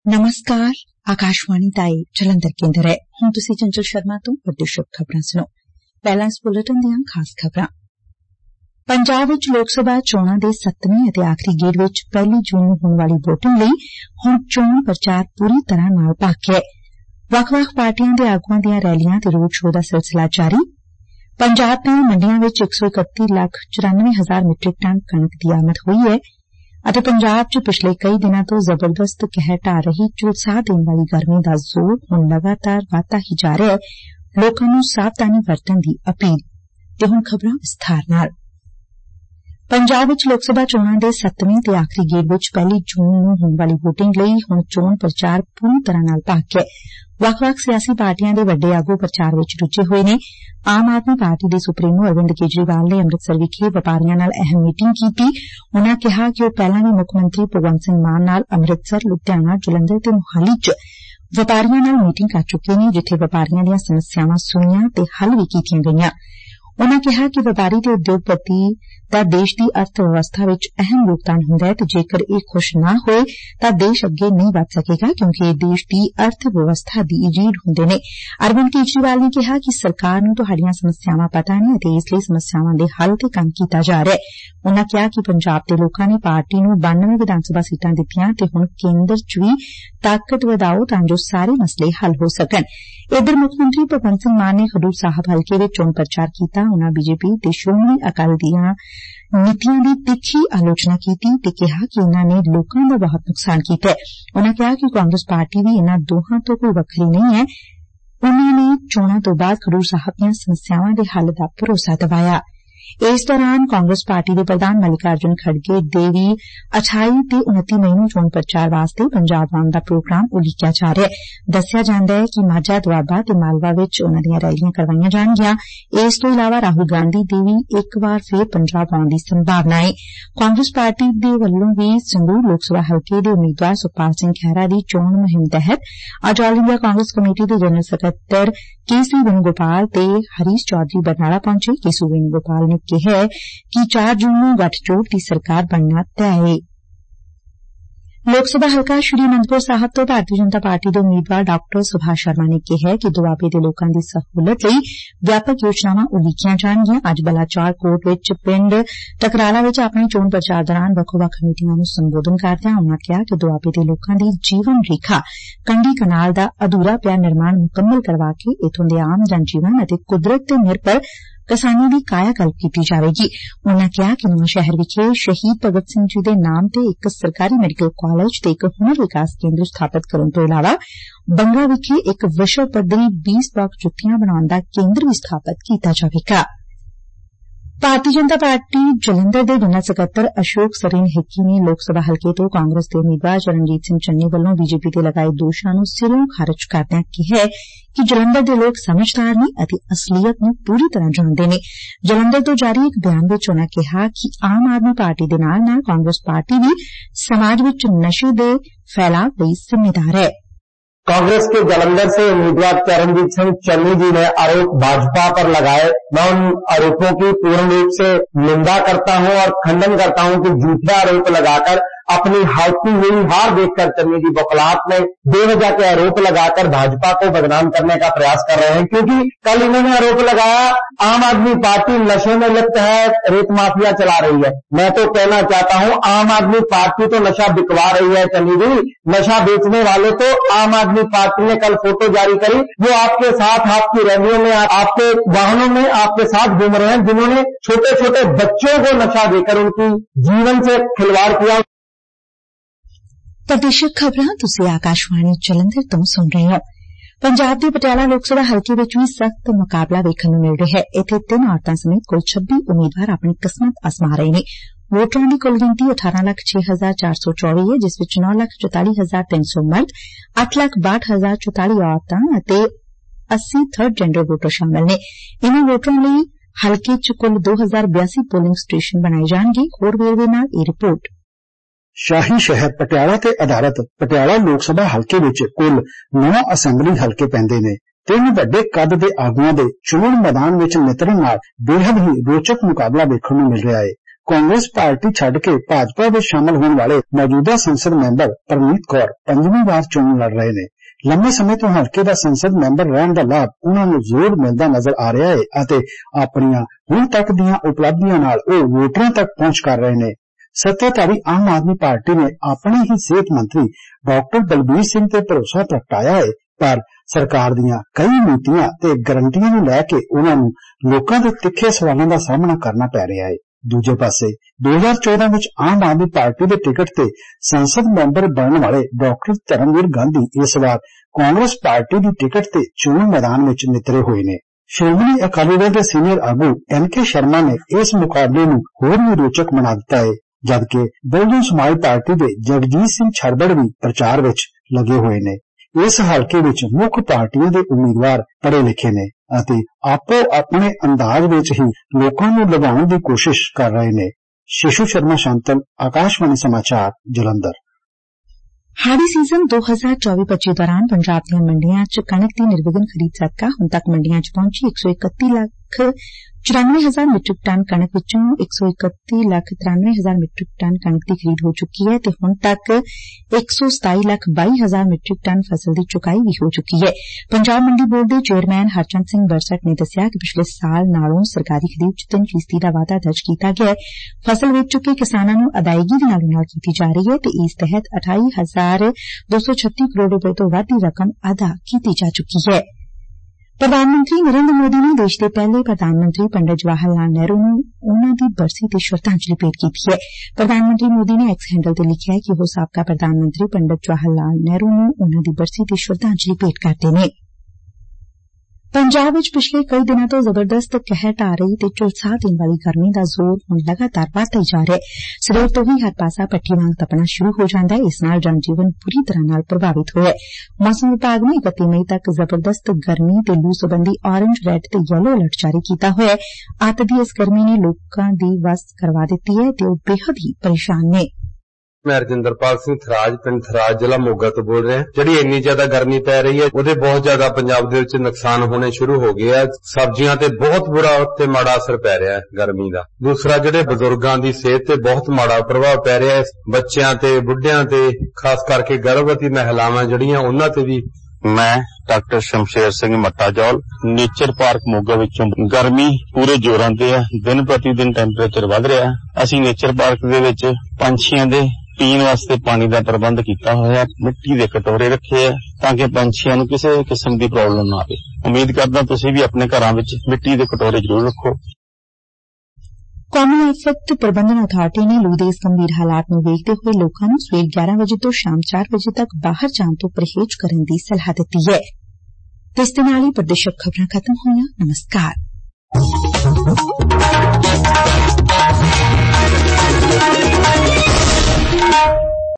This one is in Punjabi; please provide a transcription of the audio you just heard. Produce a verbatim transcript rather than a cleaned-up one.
नमस्कार आकाशवाणी दा जलंधर केंद्र है। हुण तुसीं चंचल शर्मा तो विदेशक खबरां सुनो। पहलां इस बुलेटिन दियां खास खबरां। पंजाब विच लोक सभा चोणां दे सत्तवें अते आखिरी गेड़ विच पहली जून नूं होण वाली वोटिंग लई हुण चोण प्रचार पूरी तरह नाल भख है। वख-वख पार्टियां दे आगुआं दियां रैलियां ते रोड शो दा सिलसिला जारी। पंजाब ਦੀਆਂ ਮੰਡੀਆਂ ਵਿੱਚ एक सौ इकतीस ਲੱਖ चौरानवे हज़ार मीट्रिक टन कणक ਦੀ ਆਮਦ ਹੋਈ ਹੈ ਅਤੇ ਪੰਜਾਬ 'ਚ ਪਿਛਲੇ ਕਈ ਦਿਨਾਂ ਤੋਂ ਜ਼ਬਰਦਸਤ ਕਹਿਰ ਢਾ ਰਹੀ ਝੁਲਸਾ ਦੇਣ ਵਾਲੀ ਗਰਮੀ ਦਾ ਜ਼ੋਰ ਹੁਣ ਲਗਾਤਾਰ ਵਧਦਾ ਹੀ ਜਾ ਰਿਹਾ ਹੈ। ਲੋਕਾਂ ਨੂੰ ਸਾਵਧਾਨੀ ਵਰਤਣ ਦੀ ਅਪੀਲ। ਤੇ ਹੁਣ ਖਬਰਾਂ ਵਿਸਥਾਰ ਨਾਲ। ਪੰਜਾਬ ਵਿੱਚ ਲੋਕ ਸਭਾ ਚੋਣਾਂ ਦੇ ਸੱਤਵੇਂ ਤੇ ਆਖਰੀ ਗੇੜ ਵਿੱਚ ਪਹਿਲੀ ਜੂਨ ਨੂੰ ਹੋਣ ਵਾਲੀ ਵੋਟਿੰਗ ਲਈ ਹੁਣ ਚੋਣ ਪ੍ਰਚਾਰ ਪੂਰੀ ਤਰ੍ਹਾਂ ਨਾਲ ਭਖ ਹੈ। ਵੱਖ-ਵੱਖ ਸਿਆਸੀ ਪਾਰਟੀਆਂ ਦੇ ਵੱਡੇ ਆਗੂ ਪ੍ਰਚਾਰ ਵਿੱਚ ਰੁੱਝੇ ਹੋਏ ਨੇ। ਆਮ ਆਦਮੀ ਪਾਰਟੀ ਦੇ ਸੁਪਰੀਮੋ ਅਰਵਿੰਦ ਕੇਜਰੀਵਾਲ ਨੇ ਅੰਮ੍ਰਿਤਸਰ ਵਿਖੇ ਵਪਾਰੀਆਂ ਨਾਲ ਅਹਿਮ ਮੀਟਿੰਗ ਕੀਤੀ। ਉਨ੍ਹਾਂ ਕਿਹਾ ਕਿ ਉਹ ਪਹਿਲਾਂ ਵੀ ਮੁੱਖ ਮੰਤਰੀ ਭਗਵੰਤ ਸਿੰਘ ਮਾਨ ਨਾਲ ਅੰਮ੍ਰਿਤਸਰ, ਲੁਧਿਆਣਾ, ਜਲੰਧਰ ਤੇ ਮੁਹਾਲੀ 'ਚ ਵਪਾਰੀਆਂ ਨਾਲ ਮੀਟਿੰਗ ਕਰ ਚੁੱਕੇ ਨੇ, ਜਿੱਥੇ ਵਪਾਰੀਆਂ ਦੀਆਂ ਸਮੱਸਿਆਵਾਂ ਸੁਣੀਆਂ ਤੇ ਹੱਲ ਵੀ ਕੀਤੀਆਂ ਗਈਆਂ। ਉਨ੍ਹਾਂ ਕਿਹਾ ਕਿ ਵਪਾਰੀ ਤੇ ਉਦਯੋਗਪਤੀ ਦਾ ਦੇਸ਼ ਦੀ ਅਰਥ ਵਿਵਸਥਾ ਵਿੱਚ ਅਹਿਮ ਯੋਗਦਾਨ ਹੁੰਦਾ ਹੈ ਤੇ ਜੇਕਰ ਇਹ ਖੁਸ਼ ਨਾ ਹੋਏ ਤਾਂ ਦੇਸ਼ ਅੱਗੇ ਨਹੀਂ ਵਧ ਸਕੇਗਾ, ਕਿਉਂਕਿ ਇਹ ਦੇਸ਼ ਦੀ ਅਰਥ ਵਿਵਸਥਾ ਦੀ ਰੀੜ੍ਹ ਹੁੰਦੇ ਨੇ। ਅਰਵਿੰਦ ਕੇਜਰੀਵਾਲ ਨੇ ਕਿਹਾ ਕਿ ਸਰਕਾਰ ਨੂੰ ਤੁਹਾਡੀਆਂ ਸਮੱਸਿਆਵਾਂ ਪਤਾ ਨੇ ਅਤੇ ਇਸ ਲਈ ਸਮੱਸਿਆਵਾਂ ਦੇ ਹੱਲ ਤੇ ਕੰਮ ਕੀਤਾ ਜਾ ਰਿਹਾ ਹੈ। ਉਨ੍ਹਾਂ ਕਿਹਾ ਕਿ ਪੰਜਾਬ ਦੇ ਲੋਕਾਂ ਨੇ ਪਾਰਟੀ ਨੂੰ ਬਾਨਵੇਂ ਵਿਧਾਨ ਸਭਾ ਸੀਟਾਂ ਦਿੱਤੀਆਂ ਤੇ ਹੁਣ ਕੇਂਦਰ 'ਚ ਵੀ ਤਾਕਤ ਵਧਾਓ ਤਾਂ ਜੋ ਸਾਰੇ ਮਸਲੇ ਹੱਲ ਹੋ ਸਕਣ। ਇਧਰ ਮੁੱਖ ਮੰਤਰੀ ਭਗਵੰਤ ਸਿੰਘ ਮਾਨ ਨੇ ਖਡੂਰ ਸਾਹਿਬ ਹਲਕੇ ਵਿੱਚ ਚੋਣ ਪ੍ਰਚਾਰ ਕੀਤਾ। ਉਨ੍ਹਾਂ ਬੀਜੇਪੀ ਤੇ ਸ਼੍ਰੋਮਣੀ ਅਕਾਲੀ ਦੀਆਂ ਨੀਤੀਆਂ ਦੀ ਤਿੱਖੀ ਆਲੋਚਨਾ ਕੀਤੀ ਤੇ ਕਿਹਾ ਕਿ ਇਨ੍ਹਾਂ ਨੇ ਲੋਕਾਂ ਦਾ ਬਹੁਤ ਨੁਕਸਾਨ ਕੀਤਾ ਹੈ। ਉਨ੍ਹਾਂ ਕਿਹਾ ਕਿ ਕਾਂਗਰਸ ਪਾਰਟੀ ਵੀ ਇਨ੍ਹਾਂ ਦੋਹਾਂ ਤੋਂ ਕੋਈ ਵੱਖਰੀ ਨਹੀਂ ਹੈ। ਉਨ੍ਹਾਂ ਨੇ ਚੋਣਾਂ ਤੋਂ ਬਾਅਦ ਖਡੂਰ ਸਾਹਿਬ ਦੀਆਂ ਸਮੱਸਿਆਵਾਂ ਦੇ ਹੱਲ ਦਾ ਭਰੋਸਾ ਦਿਵਾਇਆ। ਇਸ ਦੌਰਾਨ ਕਾਂਗਰਸ ਪਾਰਟੀ ਦੇ ਪ੍ਰਧਾਨ ਮਲਿਕਾਰਜੁਨ ਖੜਗੇ ਦੇ ਵੀ ਅਠਾਈ ਤੇ ਉਨੱਤੀ ਮਈ ਨੂੰ ਚੋਣ ਪ੍ਰਚਾਰ ਵਾਸਤੇ ਪੰਜਾਬ ਆਉਣ ਦਾ ਪ੍ਰੋਗਰਾਮ ਉਲੀਕਿਆ ਜਾ ਰਿਹਾ ਹੈ। ਦੱਸਿਆ ਜਾਂਦਾ ਹੈ ਕਿ ਮਾਝਾ, ਦੁਆਬਾ ਤੇ ਮਾਲਵਾ ਵਿੱਚ ਉਨ੍ਹਾਂ ਦੀਆਂ ਰੈਲੀਆਂ ਕਰਵਾਈਆਂ ਜਾਣਗੀਆਂ। ਇਸ ਤੋਂ ਇਲਾਵਾ ਰਾਹੁਲ ਗਾਂਧੀ ਦੀ ਵੀ ਇੱਕ ਵਾਰ ਫੇਰ ਪੰਜਾਬ ਆਉਣ ਦੀ ਸੰਭਾਵਨਾ ਹੈ। ਕਾਂਗਰਸ ਪਾਰਟੀ ਦੇ ਵੱਲੋਂ ਵੀ ਸੰਗਰੂਰ ਲੋਕ ਸਭਾ ਹਲਕੇ ਦੇ ਉਮੀਦਵਾਰ ਸੁਖਪਾਲ ਸਿੰਘ ਖਹਿਰਾ ਦੀ ਚੋਣ ਮੁਹਿੰਮ ਤਹਿਤ ਅੱਜ ਆਲ ਇੰਡੀਆ ਕਾਂਗਰਸ ਕਮੇਟੀ ਦੇ ਜਨਰਲ ਸਕੱਤਰ ਕੇ ਸੀ ਵੇਣੂਗੋਪਾਲ ਤੇ ਹਰੀਸ਼ ਚੌਧਰੀ ਬਰਨਾਲਾ ਪਹੁੰਚੇ। ਕੇ ਸੀ ਵੇਣੂਗੋਪਾਲ ਨੇ ਕਿਹਾ ਕਿ ਚਾਰ ਜੂਨ ਨੂੰ ਗੱਠਜੋੜ ਦੀ ਸਰਕਾਰ ਬਣਨਾ ਤੈਅ ਹੈ। ਲੋਕ ਸਭਾ ਹਲਕਾ ਸ਼੍ਰੀ ਅਨੰਦਪੁਰ ਸਾਹਿਬ ਤੋਂ ਭਾਰਤੀ ਜਨਤਾ ਪਾਰਟੀ ਦੇ ਉਮੀਦਵਾਰ ਡਾਕਟਰ ਸੁਭਾਸ਼ ਸ਼ਰਮਾ ਨੇ ਕਿਹਾ ਕਿ ਦੁਆਬੇ ਦੇ ਲੋਕਾਂ ਦੀ ਸਹੂਲਤ ਲਈ ਵਿਆਪਕ ਯੋਜਨਾਵਾਂ ਉਲੀਕੀਆਂ ਜਾਣਗੀਆਂ। ਅੱਜ ਬਲਾਚੌਰ ਕੋਟ ਵਿੱਚ ਪਿੰਡ ਟਕਰਾਲਾ ਵਿੱਚ ਆਪਣੇ ਚੋਣ ਪ੍ਰਚਾਰ ਦੌਰਾਨ ਵੱਖੋ-ਵੱਖ ਮੀਟਿੰਗਾਂ ਨੂੰ ਸੰਬੋਧਨ ਕਰਦਿਆਂ ਉਨ੍ਹਾਂ ਕਿਹਾ ਕਿ ਦੁਆਬੇ ਦੇ ਲੋਕਾਂ ਦੀ ਜੀਵਨ ਰੇਖਾ ਕੰਢੀ ਕਨਾਲ ਦਾ ਅਧੂਰਾ ਪਿਆ ਨਿਰਮਾਣ ਮੁਕੰਮਲ ਕਰਵਾ ਕੇ ਇਥੋਂ ਦੇ ਆਮ ਜਨਜੀਵਨ ਅਤੇ ਕੁਦਰਤ ਤੇ ਨਿਰਭਰ ਕਿਸਾਨੀ ਦੀ ਕਾਇਆ ਕਲਪ ਕੀਤੀ ਜਾਵੇਗੀ। ਉਨ੍ਹਾਂ ਕਿਹਾ ਕਿ ਨਵਾਂ ਸ਼ਹਿਰ ਵਿਖੇ ਸ਼ਹੀਦ ਭਗਤ ਸਿੰਘ ਜੀ ਦੇ ਨਾਮ ਤੇ ਇੱਕ ਸਰਕਾਰੀ ਮੈਡੀਕਲ ਕਾਲਜ ਤੇ ਇੱਕ ਹੁਨਰ ਵਿਕਾਸ ਕੇਂਦਰ ਸਥਾਪਿਤ ਕਰਨ ਤੋਂ ਇਲਾਵਾ ਬੰਗਾ ਵਿਖੇ ਇੱਕ ਵਿਸ਼ਵ ਪੱਧਰੀ ਵੀਹ ਸਟਾਕ ਜੁੱਤੀਆਂ ਬਣਾਉਣ ਦਾ ਕੇਂਦਰ ਵੀ ਸਥਾਪਿਤ ਕੀਤਾ ਜਾਵੇਗਾ। ਭਾਰਤੀ ਜਨਤਾ ਪਾਰਟੀ ਜਲੰਧਰ ਦੇ ਜਨਰਲ ਸਕੱਤਰ ਅਸ਼ੋਕ ਸਰੀਨ ਹਿੱਕੀ ਨੇ ਲੋਕ ਸਭਾ ਹਲਕੇ ਤੋਂ ਕਾਂਗਰਸ ਦੇ ਉਮੀਦਵਾਰ ਚਰਨਜੀਤ ਸਿੰਘ ਚੰਨੀ ਵੱਲੋਂ ਬੀਜੇਪੀ ਤੇ ਲਗਾਏ ਦੋਸ਼ਾਂ ਨੂੰ ਸਿਰੋਂ ਖਾਰਜ ਕਰਦਿਆਂ ਕਿਹਾ ਕਿ ਜਲੰਧਰ ਦੇ ਲੋਕ ਸਮਝਦਾਰ ਨੇ ਅਤੇ ਅਸਲੀਅਤ ਨੂੰ ਪੂਰੀ ਤਰ੍ਹਾਂ ਜਾਣਦੇ ਨੇ। ਜਲੰਧਰ ਤੋਂ ਜਾਰੀ ਇੱਕ ਬਿਆਨ ਵਿੱਚ ਉਨ੍ਹਾਂ ਕਿਹਾ ਕਿ ਆਮ ਆਦਮੀ ਪਾਰਟੀ ਦੇ ਨਾਲ ਨਾਲ ਕਾਂਗਰਸ ਪਾਰਟੀ ਵੀ ਸਮਾਜ ਵਿੱਚ ਨਸ਼ੇ ਦੇ ਫੈਲਾਅ ਲਈ ਜ਼ਿੰਮੇਦਾਰ ਹੈ। कांग्रेस के जलंधर से उम्मीदवार चरणजीत सिंह चन्नी जी ने आरोप भाजपा पर लगाए। मैं उन आरोपों की पूर्ण रूप से निंदा करता हूं और खंडन करता हूं कि झूठे आरोप लगाकर अपनी हारती हुई हार देखकर चन्नी जी बौखलाहट में बेवजह के आरोप लगाकर भाजपा को बदनाम करने का प्रयास कर रहे हैं, क्योंकि कल इन्होंने आरोप लगाया आम आदमी पार्टी नशे में लिप्त है, रेत माफिया चला रही है। मैं तो कहना चाहता हूं आम आदमी पार्टी तो नशा बिकवा रही है। चन्नी जी, नशा बेचने वाले तो आम आदमी पार्टी ने कल फोटो जारी करी, वो आपके साथ आपकी रैलियों में, आपके वाहनों में आपके साथ घूम रहे हैं, जिन्होंने छोटे छोटे बच्चों को नशा देकर उनकी जीवन से खिलवाड़ किया। ਪ੍ਰਦੇਸ਼ਕ ਖਬਰਾਂ ਤੁਸੀਂ ਆਕਾਸ਼ਵਾਣੀ ਜਲੰਧਰ ਤੋਂ ਸੁਣ ਰਹੇ ਹੋ। ਪੰਜਾਬ ਦੇ ਪਟਿਆਲਾ ਲੋਕ ਸਭਾ ਹਲਕੇ ਵਿੱਚ ਵੀ ਸਖਤ ਮੁਕਾਬਲਾ ਵੇਖਣ ਨੂੰ ਮਿਲ ਰਿਹਾ ਹੈ। ਇੱਥੇ ਤਿੰਨ ਔਰਤਾਂ ਸਮੇਤ ਕੁੱਲ ਛੱਬੀ ਉਮੀਦਵਾਰ ਆਪਣੀ ਕਿਸਮਤ ਅਜ਼ਮਾ ਰਹੇ ਨੇ। ਵੋਟਰਾਂ ਦੀ ਕੁੱਲ ਗਿਣਤੀ ਅਠਾਰਾਂ ਲੱਖ ਛੇ ਹਜ਼ਾਰ ਚਾਰ ਸੌ ਚੌਵੀ ਹੈ, ਜਿਸ ਵਿੱਚ ਨੌ ਲੱਖ ਚੌਤਾਲੀ ਹਜ਼ਾਰ ਤਿੰਨ ਸੌ ਮਰਦ, ਅੱਠ ਲੱਖ ਬਾਹਠ ਹਜ਼ਾਰ ਚੌਤਾਲੀ ਔਰਤਾਂ ਅਤੇ ਅੱਸੀ ਥਰਡ ਜੈਂਡਰ ਵੋਟਰ ਸ਼ਾਮਲ ਨੇ। ਇਨ੍ਹਾਂ ਵੋਟਰਾਂ ਲਈ ਹਲਕੇ ਚ ਕੁੱਲ ਦੋ ਹਜ਼ਾਰ ਬਿਆਸੀ ਪੋਲਿੰਗ ਸਟੇਸ਼ਨ ਬਣਾਏ ਜਾਣਗੇ। ਹੋਰ ਵੇਰਵੇ ਨਾਲ ਇਹ ਰਿਪੋਰਟ। ਸ਼ਾਹੀ ਸ਼ਹਿਰ ਪਟਿਆਲਾ ਤੇ ਆਧਾਰਿਤ ਪਟਿਆਲਾ ਲੋਕ ਸਭਾ ਹਲਕੇ ਵਿੱਚ ਕੁੱਲ ਨੌ ਅਸੈਂਬਲੀ ਹਲਕੇ ਪੈਂਦੇ ਨੇ। ਤਿੰਨ ਵੱਡੇ ਕੱਦ ਦੇ ਆਗੂਆਂ ਦੇ ਚੋਣ ਮੈਦਾਨ ਵਿੱਚ ਨਿਤਰਨ ਨਾਲ ਬੇਹੱਦ ਹੀ ਰੋਚਕ ਮੁਕਾਬਲਾ ਵੇਖਣ ਨੂੰ ਮਿਲ ਰਿਹਾ ਹੈ। ਕਾਂਗਰਸ ਪਾਰਟੀ ਛੱਡ ਕੇ ਭਾਜਪਾ ਵਿੱਚ ਸ਼ਾਮਲ ਹੋਣ ਵਾਲੇ ਮੌਜੂਦਾ ਸੰਸਦ ਮੈਂਬਰ ਪਰਨੀਤ ਕੌਰ ਪੰਜਵੀਂ ਵਾਰ ਚੋਣ ਲੜ ਰਹੇ ਨੇ। ਲੰਮੇ ਸਮੇਂ ਤੋਂ ਹਲਕੇ ਦਾ ਸੰਸਦ ਮੈਂਬਰ ਰਹਿਣ ਦਾ ਲਾਭ ਉਹਨਾਂ ਨੂੰ ਜ਼ਰੂਰ ਮਿਲਦਾ ਨਜ਼ਰ ਆ ਰਿਹਾ ਹੈ ਅਤੇ ਆਪਣੀਆਂ ਹੁਣ ਤੱਕ ਦੀਆਂ ਉਪਲਬਧੀਆਂ ਨਾਲ ਉਹ ਵੋਟਰਾਂ ਤੱਕ ਪਹੁੰਚ ਕਰ ਰਹੇ ਨੇ। ਸੱਤਾਧਾਰੀ ਆਮ ਆਦਮੀ ਪਾਰਟੀ ਨੇ ਆਪਣੇ ਹੀ ਸਿਹਤ ਮੰਤਰੀ ਡਾਕਟਰ ਬਲਬੀਰ ਸਿੰਘ ਤੇ ਭਰੋਸਾ ਪ੍ਰਗਟਾਇਆ ਹੈ, ਪਰ ਸਰਕਾਰ ਦੀਆਂ ਕਈ ਨੀਤੀਆਂ ਤੇ ਗਰੰਟੀਆਂ ਨੂੰ ਲੈ ਕੇ ਉਹਨਾਂ ਨੂੰ ਲੋਕਾਂ ਦੇ ਤਿੱਖੇ ਸਵਾਲਾਂ ਦਾ ਸਾਹਮਣਾ ਕਰਨਾ ਪੈ ਰਿਹਾ ਹੈ। ਦੂਜੇ ਪਾਸੇ ਦੋ ਹਜ਼ਾਰ ਚੌਦਾਂ ਵਿੱਚ ਆਮ ਆਦਮੀ ਪਾਰਟੀ ਦੇ ਟਿਕਟ ਤੇ ਸੰਸਦ ਮੈਂਬਰ ਬਣਨ ਵਾਲੇ ਡਾਕਟਰ ਧਰਮਵੀਰ ਗਾਂਧੀ ਇਸ ਵਾਰ ਕਾਂਗਰਸ ਪਾਰਟੀ ਦੀ ਟਿਕਟ ਤੇ ਚੋਣ ਮੈਦਾਨ ਵਿੱਚ ਨਿਤਰੇ ਹੋਏ ਨੇ। ਸ਼੍ਰੋਮਣੀ ਅਕਾਲੀ ਦਲ ਦੇ ਸੀਨੀਅਰ ਆਗੂ ਐਨ ਕੇ ਸ਼ਰਮਾ ਨੇ ਇਸ ਮੁਕਾਬਲੇ ਨੂੰ ਹੋਰ ਵੀ ਰੋਚਕ ਬਣਾ ਦਿੱਤਾ ਹੈ, ਜਦਕਿ ਬਹੁਜਨ ਸਮਾਜ ਪਾਰਟੀ ਦੇ ਜਗਜੀਤ ਸਿੰਘ ਛੜਬੜ ਵੀ ਪ੍ਰਚਾਰ ਵਿੱਚ ਲੱਗੇ ਹੋਏ ਨੇ। ਇਸ ਹਲਕੇ ਵਿੱਚ ਮੁੱਖ ਪਾਰਟੀਆਂ ਦੇ ਉਮੀਦਵਾਰ ਪੜ੍ਹੇ ਲਿਖੇ ਨੇ ਅਤੇ ਆਪੋ ਆਪਣੇ ਅੰਦਾਜ਼ ਵਿੱਚ ਹੀ ਲੋਕਾਂ ਨੂੰ ਲਗਾਉਣ ਦੀ ਕੋਸ਼ਿਸ਼ ਕਰ ਰਹੇ ਨੇ। ਸ਼ਿਸ਼ੂ ਸ਼ਰਮਾ ਸ਼ਾਂਤਲ, ਆਕਾਸ਼ਵਾਣੀ ਸਮਾਚਾਰ, ਜਲੰਧਰ। ਹਾੜੀ ਸੀਜ਼ਨ ਦੋ ਹਜ਼ਾਰ ਚੌਵੀ ਪੱਚੀ ਦੌਰਾਨ ਪੰਜਾਬ ਦੀਆਂ ਮੰਡੀਆਂ 'ਚ ਕਣਕ ਦੀ ਨਿਰਵਿਘਨ ਖਰੀਦ ਸਦਕਾ ਹੁਣ ਤੱਕ ਮੰਡੀਆਂ 'ਚ ਪਹੁੰਚੀ ਇੱਕ ਸੌ ਇਕੱਤੀ ਲੱਖ ਚੁਰਾਨਵੇਂ ਹਜ਼ਾਰ ਮੀਟ੍ਰਿਕ ਟਨ ਕਣਕ ਵਿੱਚੋਂ ਇੱਕ ਸੌ ਇਕੱਤੀ ਲੱਖ ਤਰਾਨਵੇਂ ਹਜ਼ਾਰ ਮੀਟ੍ਰਿਕ ਟਨ ਕਣਕ ਦੀ ਖਰੀਦ ਹੋ ਚੁੱਕੀ ਹੈ ਤੇ ਹੁਣ ਤੱਕ ਇੱਕ ਸੌ ਸਤਾਈ ਲੱਖ ਬਾਈ ਹਜ਼ਾਰ ਮੀਟ੍ਰਿਕ ਟਨ ਫਸਲ ਦੀ ਚੁਕਾਈ ਵੀ ਹੋ ਚੁੱਕੀ ਹੈ। ਪੰਜਾਬ ਮੰਡੀ ਬੋਰਡ ਦੇ ਚੇਅਰਮੈਨ ਹਰਚੰਦ ਸਿੰਘ ਬਰਸਟ ਨੇ ਦੱਸਿਆ ਕਿ ਪਿਛਲੇ ਸਾਲ ਨਾਲੋਂ ਸਰਕਾਰੀ ਖਰੀਦ 'ਚ ਤਿੰਨ ਫੀਸਦੀ ਦਾ ਵਾਧਾ ਦਰਜ ਕੀਤਾ ਗਿਆ ਹੈ। ਫਸਲ ਵੇਚ ਚੁੱਕੇ ਕਿਸਾਨਾਂ ਨੂੰ ਅਦਾਇਗੀ ਦੇ ਨਾਲੋਂ ਨਾਲ ਕੀਤੀ ਜਾ ਰਹੀ ਹੈ ਤੇ ਇਸ ਤਹਿਤ ਅਠਾਈ ਹਜ਼ਾਰ ਦੋ ਸੌ ਛੱਤੀ ਕਰੋੜ ਰੁਪਏ ਤੋਂ ਵੱਧ ਦੀ ਰਕਮ ਅਦਾ ਕੀਤੀ ਜਾ ਚੁੱਕੀ ਹੈ। ਪ੍ਰਧਾਨ ਮੰਤਰੀ ਨਰਿੰਦਰ ਮੋਦੀ ਨੇ ਦੇਸ਼ ਦੇ ਪਹਿਲੇ ਪ੍ਰਧਾਨ ਮੰਤਰੀ ਪੰਡਿਤ ਜਵਾਹਰ ਲਾਲ ਨਹਿਰੂ ਨੂੰ ਉਨ੍ਹਾਂ ਦੀ ਬਰਸੀ ਤੇ ਸ਼ਰਧਾਂਜਲੀ ਭੇਟ ਕੀਤੀ ਹੈ। ਪ੍ਰਧਾਨ ਮੰਤਰੀ ਮੋਦੀ ਨੇ ਐਕਸ ਹੈਂਡਲ ਤੇ ਲਿਖਿਆ ਕਿ ਉਹ ਸਾਬਕਾ ਪ੍ਰਧਾਨ ਮੰਤਰੀ ਪੰਡਿਤ ਜਵਾਹਰ ਲਾਲ ਨਹਿਰੂ ਨੂੰ ਉਨ੍ਹਾਂ ਦੀ ਬਰਸੀ ਤੇ ਸ਼ਰਧਾਂਜਲੀ ਭੇਟ ਕਰਦੇ ਨੇ। ਪੰਜਾਬ ਵਿੱਚ ਪਿਛਲੇ ਕਈ ਦਿਨਾਂ ਤੋਂ ਜ਼ਬਰਦਸਤ ਕਹਿਰ ਢਾ ਰਹੀ ਤੇ ਝੁਲਸਾ ਦੇਣ ਵਾਲੀ ਗਰਮੀ ਦਾ ਜ਼ੋਰ ਹੁਣ ਲਗਾਤਾਰ ਵਧਦਾ ਹੀ ਜਾ ਰਿਹਾ ਹੈ। ਸਵੇਰ ਤੋਂ ਹੀ ਹਰ ਪਾਸਾ ਭੱਠੀ ਵਾਂਗ ਤਪਣਾ ਸ਼ੁਰੂ ਹੋ ਜਾਂਦਾ ਹੈ। ਇਸ ਨਾਲ ਜਨਜੀਵਨ ਬੁਰੀ ਤਰ੍ਹਾਂ ਨਾਲ ਪ੍ਰਭਾਵਿਤ ਹੋਇਆ ਹੈ। ਮੌਸਮ ਵਿਭਾਗ ਨੇ ਇਕੱਤੀ ਮਈ ਤੱਕ ਜ਼ਬਰਦਸਤ ਗਰਮੀ ਤੇ ਲੂ ਸਬੰਧੀ ਔਰੇਂਜ, ਰੈੱਡ ਤੇ ਯੈਲੋ ਅਲਰਟ ਜਾਰੀ ਕੀਤਾ ਹੋਇਆ ਹੈ। ਅੱਤ ਦੀ ਇਸ ਗਰਮੀ ਨੇ ਲੋਕਾਂ ਦੀ ਵੱਸ ਕਰਵਾ ਦਿੱਤੀ ਹੈ ਤੇ ਉਹ ਬੇਹੱਦ ਹੀ ਪਰੇਸ਼ਾਨ ਨੇ। ਮੈਂ ਰਜਿੰਦਰਪਾਲ ਸਿੰਘ ਥਰਾਜ, ਪਿੰਡ ਥਰਾਜ, ਜ਼ਿਲ੍ਹਾ ਮੋਗਾ ਤੋਂ ਬੋਲ ਰਿਹਾ। ਜਿਹੜੀ ਇੰਨੀ ਜ਼ਿਆਦਾ ਗਰਮੀ ਪੈ ਰਹੀ ਹੈ ਉਹਦੇ ਬਹੁਤ ਜ਼ਿਆਦਾ ਪੰਜਾਬ ਦੇ ਵਿੱਚ ਨੁਕਸਾਨ ਹੋਣੇ ਸ਼ੁਰੂ ਹੋ ਗਏ ਆ। ਸਬਜ਼ੀਆਂ ਤੇ ਬਹੁਤ ਬੁਰਾ ਤੇ ਮਾੜਾ ਅਸਰ ਪੈ ਰਿਹਾ ਹੈ ਗਰਮੀ ਦਾ। ਦੂਸਰਾ, ਜਿਹੜੇ ਬਜ਼ੁਰਗਾਂ ਦੀ ਸਿਹਤ ਤੇ ਬਹੁਤ ਮਾੜਾ ਪ੍ਰਭਾਵ ਪੈ ਰਿਹਾ ਹੈ। ਬੱਚਿਆਂ ਤੇ ਬੁੱਢਿਆਂ ਤੇ, ਖਾਸ ਕਰਕੇ ਗਰਭਵਤੀ ਮਹਿਲਾਵਾਂ ਜਿਹੜੀਆਂ ਉਹਨਾਂ ਤੇ ਵੀ। ਮੈਂ ਡਾਕਟਰ ਸ਼ਮਸ਼ੇਰ ਸਿੰਘ ਮੱਟਾਜੌਲ, ਨੇਚਰ ਪਾਰਕ ਮੋਗਾ ਵਿੱਚੋਂ। ਗਰਮੀ ਪੂਰੇ ਜ਼ੋਰਾਂ ਤੇ ਹੈ, ਦਿਨ ਪ੍ਰਤੀ ਦਿਨ ਟੈਂਪਰੇਚਰ ਵੱਧ ਰਿਹਾ ਹੈ। ਅਸੀਂ ਨੇਚਰ ਪਾਰਕ ਦੇ ਵਿੱਚ ਪੰਛੀਆਂ ਦੇ ਪੀਣ ਵਾਸਤੇ ਪਾਣੀ ਦਾ ਪ੍ਰਬੰਧ ਕੀਤਾ ਹੋਇਆ, ਮਿੱਟੀ ਦੇ ਕਟੋਰੇ ਰੱਖੇ ਆ ਤਾਂ ਕਿ ਪੰਛੀਆਂ ਨੂੰ ਕਿਸੇ ਕਿਸਮ ਦੀ ਪ੍ਰੋਬਲਮ ਨਾ ਆਵੇ। ਉਮੀਦ ਕਰਦਾ ਤੁਸੀਂ ਵੀ ਆਪਣੇ ਘਰਾਂ ਵਿੱਚ ਮਿੱਟੀ ਦੇ ਕਟੋਰੇ ਜ਼ਰੂਰ ਰੱਖੋ। ਕੌਮੀ ਆਫਤ ਪ੍ਰਬੰਧਨ ਅਥਾਰਟੀ ਨੇ ਲੂ ਦੇ ਇਸ ਗੰਭੀਰ ਹਾਲਾਤ ਨੂੰ ਵੇਖਦੇ ਹੋਏ ਲੋਕਾਂ ਨੂੰ ਸਵੇਰ ਗਿਆਰਾਂ ਵਜੇ ਤੋਂ ਸ਼ਾਮ ਚਾਰ ਵਜੇ ਤੱਕ ਬਾਹਰ ਜਾਣ ਤੋਂ ਪਰਹੇਜ਼ ਕਰਨ ਦੀ ਸਲਾਹ ਦਿੱਤੀ ਹੈ। ਇਸ ਦੇ ਨਾਲ ਹੀ ਪ੍ਰਦੇਸ਼ਕ ਖਬਰਾਂ ਖਤਮ ਹੋਈਆਂ। ਨਮਸਕਾਰ।